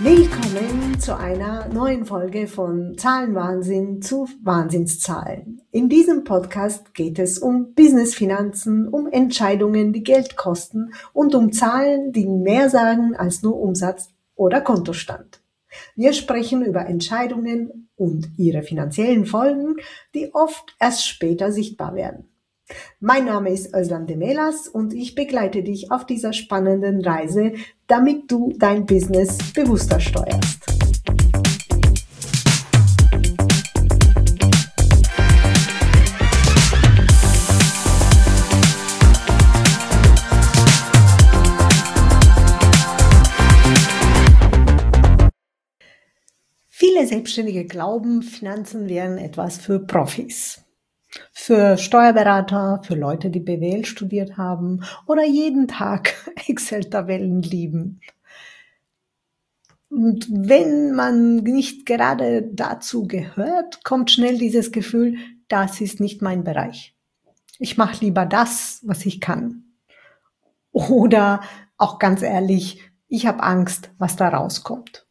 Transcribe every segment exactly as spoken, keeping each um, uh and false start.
Willkommen zu einer neuen Folge von Zahlenwahnsinn zu Wahnsinnszahlen. In diesem Podcast geht es um Business-Finanzen, um Entscheidungen, die Geld kosten und um Zahlen, die mehr sagen als nur Umsatz oder Kontostand. Wir sprechen über Entscheidungen und ihre finanziellen Folgen, die oft erst später sichtbar werden. Mein Name ist Özlem Demelas und ich begleite dich auf dieser spannenden Reise, damit du dein Business bewusster steuerst. Viele Selbstständige glauben, Finanzen wären etwas für Profis. Für Steuerberater, für Leute, die B W L studiert haben oder jeden Tag Excel-Tabellen lieben. Und wenn man nicht gerade dazu gehört, kommt schnell dieses Gefühl, das ist nicht mein Bereich. Ich mache lieber das, was ich kann. Oder auch ganz ehrlich, ich habe Angst, was da rauskommt.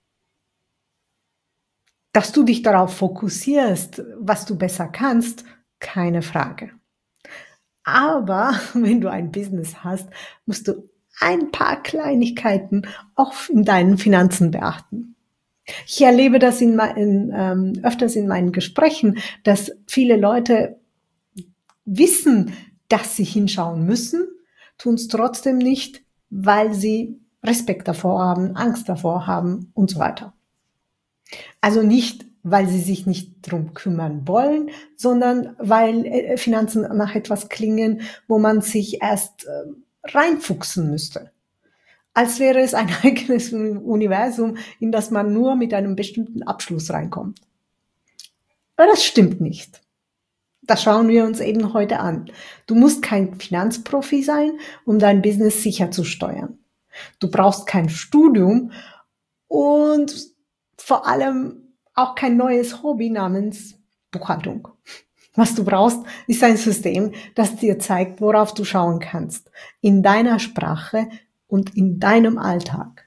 Dass du dich darauf fokussierst, was du besser kannst, keine Frage. Aber wenn du ein Business hast, musst du ein paar Kleinigkeiten auch in deinen Finanzen beachten. Ich erlebe das in, in, ähm, öfters in meinen Gesprächen, dass viele Leute wissen, dass sie hinschauen müssen, tun es trotzdem nicht, weil sie Respekt davor haben, Angst davor haben und so weiter. Also nicht, weil sie sich nicht drum kümmern wollen, sondern weil Finanzen nach etwas klingen, wo man sich erst reinfuchsen müsste. Als wäre es ein eigenes Universum, in das man nur mit einem bestimmten Abschluss reinkommt. Aber das stimmt nicht. Das schauen wir uns eben heute an. Du musst kein Finanzprofi sein, um dein Business sicher zu steuern. Du brauchst kein Studium und vor allem auch kein neues Hobby namens Buchhaltung. Was du brauchst, ist ein System, das dir zeigt, worauf du schauen kannst. In deiner Sprache und in deinem Alltag.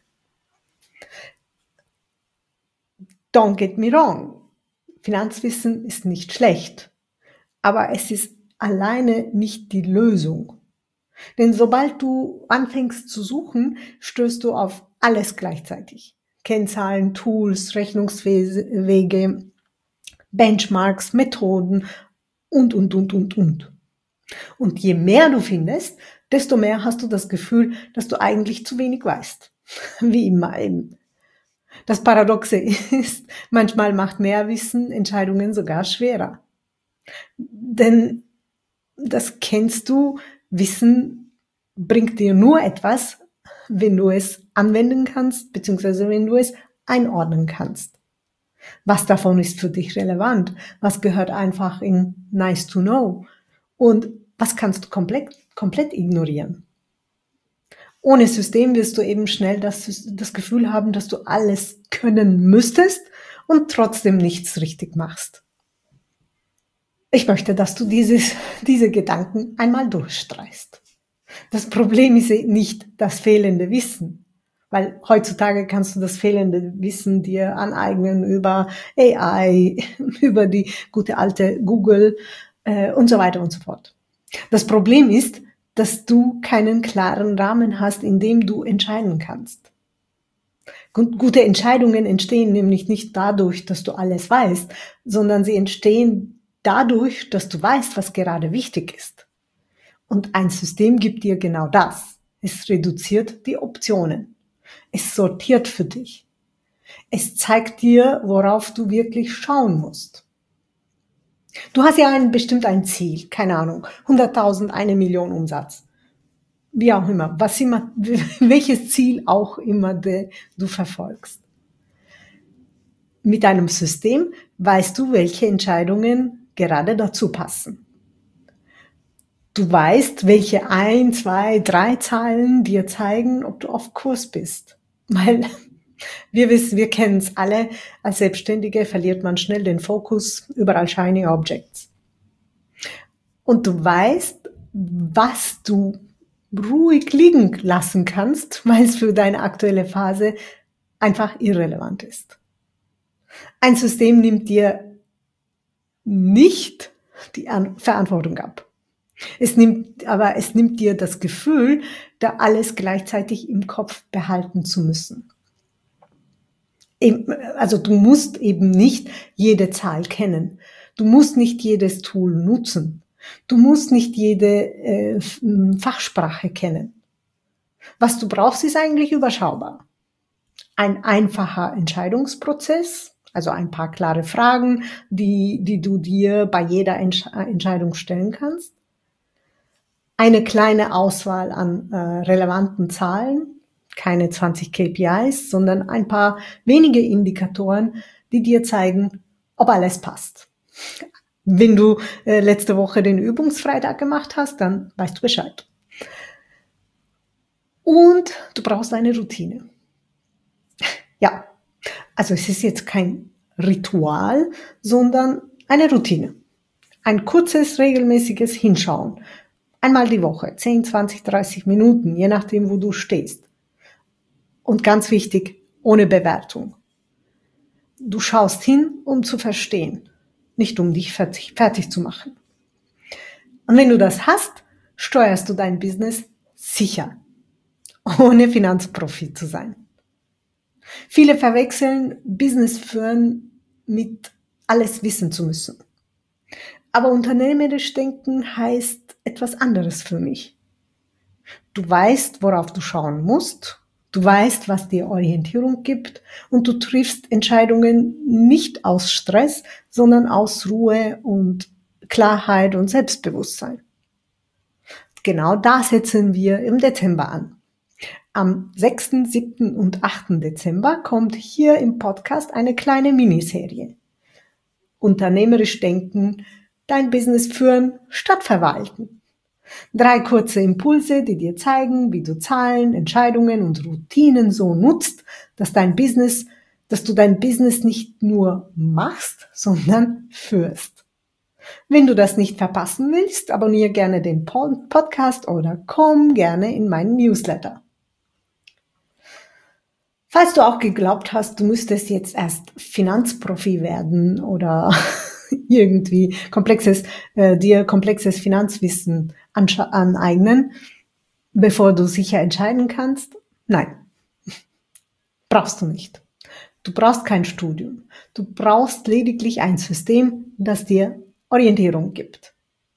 Don't get me wrong. Finanzwissen ist nicht schlecht. Aber es ist alleine nicht die Lösung. Denn sobald du anfängst zu suchen, stößt du auf alles gleichzeitig. Kennzahlen, Tools, Rechnungswege, Benchmarks, Methoden und, und, und, und, und. Und je mehr du findest, desto mehr hast du das Gefühl, dass du eigentlich zu wenig weißt. Wie immer eben. Das Paradoxe ist, manchmal macht mehr Wissen Entscheidungen sogar schwerer. Denn das kennst du, Wissen bringt dir nur etwas, wenn du es anwenden kannst, beziehungsweise wenn du es einordnen kannst. Was davon ist für dich relevant? Was gehört einfach in nice to know? Und was kannst du komplett, komplett ignorieren? Ohne System wirst du eben schnell das, das Gefühl haben, dass du alles können müsstest und trotzdem nichts richtig machst. Ich möchte, dass du dieses, diese Gedanken einmal durchstreichst. Das Problem ist nicht das fehlende Wissen, weil heutzutage kannst du das fehlende Wissen dir aneignen über A I, über die gute alte Google äh, und so weiter und so fort. Das Problem ist, dass du keinen klaren Rahmen hast, in dem du entscheiden kannst. Gute Entscheidungen entstehen nämlich nicht dadurch, dass du alles weißt, sondern sie entstehen dadurch, dass du weißt, was gerade wichtig ist. Und ein System gibt dir genau das. Es reduziert die Optionen. Es sortiert für dich. Es zeigt dir, worauf du wirklich schauen musst. Du hast ja ein, bestimmt ein Ziel, keine Ahnung, hunderttausend, eine Million Umsatz. Wie auch immer, was immer, welches Ziel auch immer de, du verfolgst. Mit einem System weißt du, welche Entscheidungen gerade dazu passen. Du weißt, welche ein, zwei, drei Zahlen dir zeigen, ob du auf Kurs bist. Weil wir wissen, wir kennen es alle, als Selbstständige verliert man schnell den Fokus, überall shiny Objects. Und du weißt, was du ruhig liegen lassen kannst, weil es für deine aktuelle Phase einfach irrelevant ist. Ein System nimmt dir nicht die Verantwortung ab. Es nimmt, aber es nimmt dir das Gefühl, da alles gleichzeitig im Kopf behalten zu müssen. Also du musst eben nicht jede Zahl kennen. Du musst nicht jedes Tool nutzen. Du musst nicht jede äh, Fachsprache kennen. Was du brauchst, ist eigentlich überschaubar. Ein einfacher Entscheidungsprozess, also ein paar klare Fragen, die, die du dir bei jeder Entsch- Entscheidung stellen kannst. Eine kleine Auswahl an äh, relevanten Zahlen, keine zwanzig K P Is, sondern ein paar wenige Indikatoren, die dir zeigen, ob alles passt. Wenn du äh, letzte Woche den Übungsfreitag gemacht hast, dann weißt du Bescheid. Und du brauchst eine Routine. Ja, also es ist jetzt kein Ritual, sondern eine Routine. Ein kurzes, regelmäßiges Hinschauen. Einmal die Woche, zehn, zwanzig, dreißig Minuten, je nachdem, wo du stehst. Und ganz wichtig, ohne Bewertung. Du schaust hin, um zu verstehen, nicht um dich fertig, fertig zu machen. Und wenn du das hast, steuerst du dein Business sicher, ohne Finanzprofi zu sein. Viele verwechseln Business führen mit alles wissen zu müssen. Aber unternehmerisch denken heißt etwas anderes für mich. Du weißt, worauf du schauen musst. Du weißt, was dir Orientierung gibt. Und du triffst Entscheidungen nicht aus Stress, sondern aus Ruhe und Klarheit und Selbstbewusstsein. Genau da setzen wir im Dezember an. Am sechsten, siebten und achten Dezember kommt hier im Podcast eine kleine Miniserie. Unternehmerisch denken, dein Business führen statt verwalten. Drei kurze Impulse, die dir zeigen, wie du Zahlen, Entscheidungen und Routinen so nutzt, dass dein Business, dass du dein Business nicht nur machst, sondern führst. Wenn du das nicht verpassen willst, abonniere gerne den Podcast oder komm gerne in meinen Newsletter. Falls du auch geglaubt hast, du müsstest jetzt erst Finanzprofi werden oder irgendwie komplexes, äh, dir komplexes Finanzwissen anscha- aneignen, bevor du sicher entscheiden kannst, nein, brauchst du nicht. Du brauchst kein Studium. Du brauchst lediglich ein System, das dir Orientierung gibt.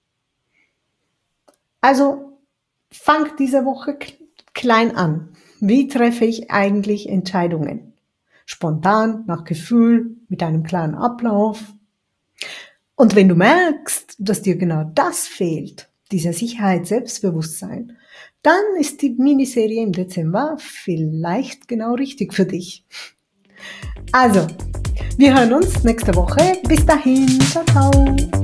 Also fang diese Woche klein an. Wie treffe ich eigentlich Entscheidungen? Spontan, nach Gefühl, mit einem klaren Ablauf. Und wenn du merkst, dass dir genau das fehlt, diese Sicherheit, Selbstbewusstsein, dann ist die Miniserie im Dezember vielleicht genau richtig für dich. Also, wir hören uns nächste Woche. Bis dahin. Ciao, ciao.